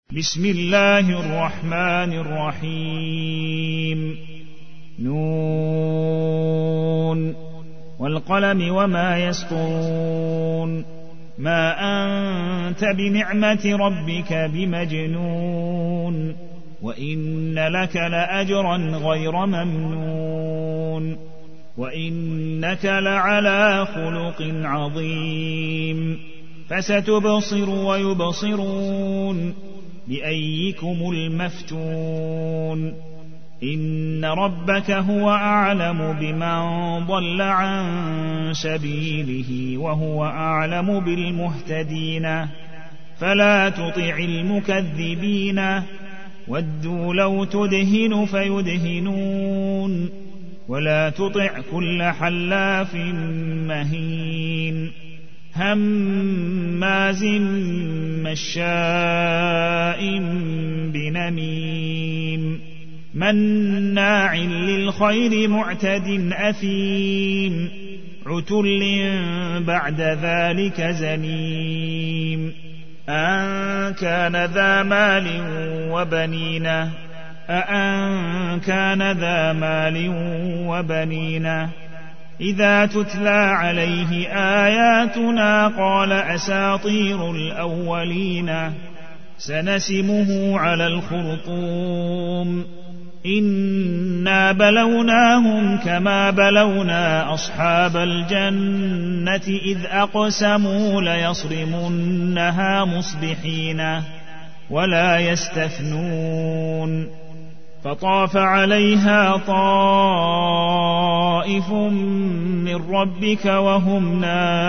بسم الله الرحمن الرحيم. نون والقلم وما يسطرون. ما أنت بنعمة ربك بمجنون وإن لك لأجرا غير ممنون وإنك لعلى خلق عظيم. فستبصر ويبصرون بأيكم المفتون. إن ربك هو أعلم بمن ضل عن سبيله وهو أعلم بالمهتدين. فلا تطع المكذبين ودوا لو تدهن فيدهنون ولا تطع كل حلاف مهين هماز مشاء بنميم مناع للخير معتد أثيم عتل بعد ذلك زنيم. أن كان ذا مال وبنين إذا تتلى عليه آياتنا قال أساطير الأولين. سنسمه على الخرطوم. إنا بلوناهم كما بلونا أصحاب الجنة إذ أقسموا ليصرمنها مصبحين ولا يستثنون. فطاف عليها طائف من ربك وهم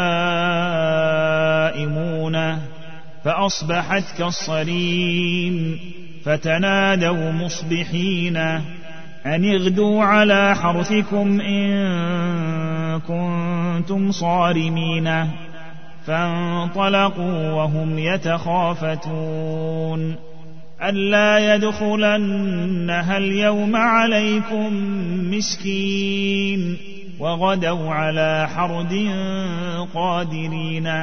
نائمون فأصبحت كالصريم. فتنادوا مصبحين أن اغدوا على حرثكم إن كنتم صارمين. فانطلقوا وهم يتخافتون ألا يدخلنها اليوم عليكم مسكين وغدوا على حرد قادرين.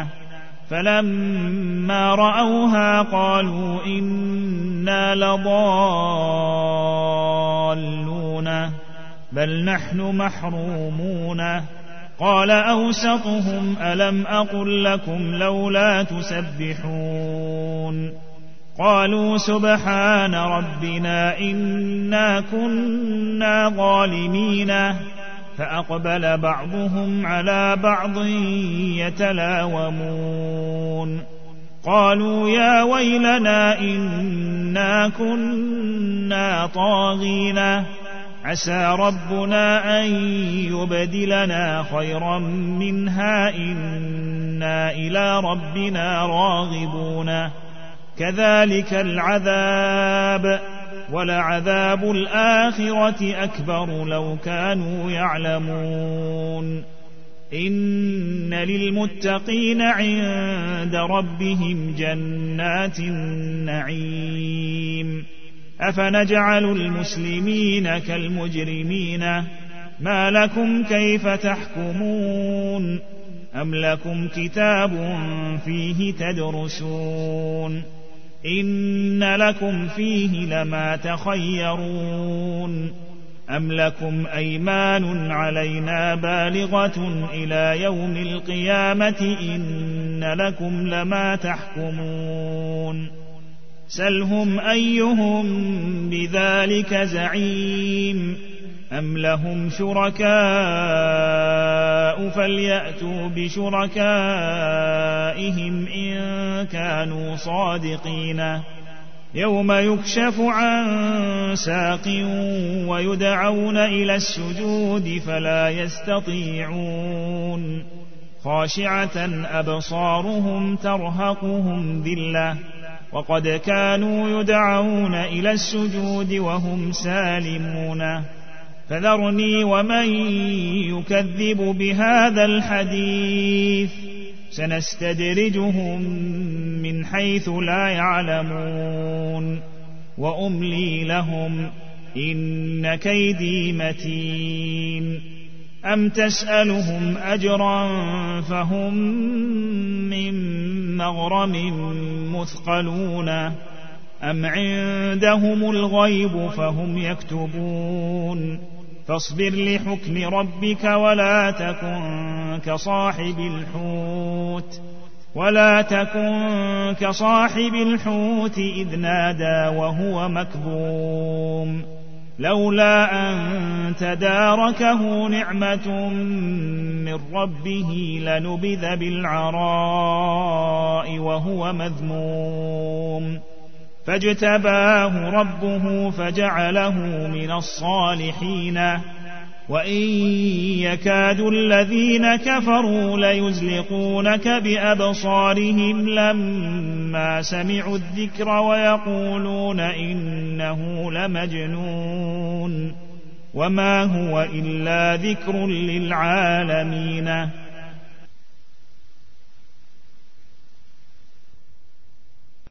فلما رأوها قالوا إنا لضالون بل نحن محرومون. قال أوسطهم ألم أقل لكم لولا تسبحون. قالوا سبحان ربنا إنا كنا ظالمين. فأقبل بعضهم على بعض يتلاومون قالوا يا ويلنا إنا كنا طاغين عسى ربنا أن يبدلنا خيرا منها إنا إلى ربنا راغبون. كذلك العذاب ولعذاب الآخرة أكبر لو كانوا يعلمون. إن للمتقين عند ربهم جنات النعيم. أفنجعل المسلمين كالمجرمين ما لكم كيف تحكمون أم لكم كتاب فيه تدرسون إن لكم فيه لما تخيرون أم لكم أيمان علينا بالغة إلى يوم القيامة إن لكم لما تحكمون. سلهم أيهم بذلك زعيم أم لهم شركاء فليأتوا بشركائهم إن كانوا صادقين. يوم يكشف عن ساق ويدعون إلى السجود فلا يستطيعون خاشعة أبصارهم ترهقهم ذلة وقد كانوا يدعون إلى السجود وهم سالمون. فذرني ومن يكذب بهذا الحديث سنستدرجهم من حيث لا يعلمون وأملي لهم إن كيدي متين. أم تسألهم أجرا فهم من مغرم مثقلون أم عندهم الغيب فهم يكتبون فاصبر لحكم ربك ولا تكن كصاحب الحوت إذ نادى وهو مكظوم لولا أن تداركه نعمة من ربه لنبذ بالعراء وهو مذموم فاجتباه ربه فجعله من الصالحين وإن يكاد الذين كفروا ليزلقونك بأبصارهم لما سمعوا الذكر ويقولون إنه لمجنون وما هو إلا ذكر للعالمين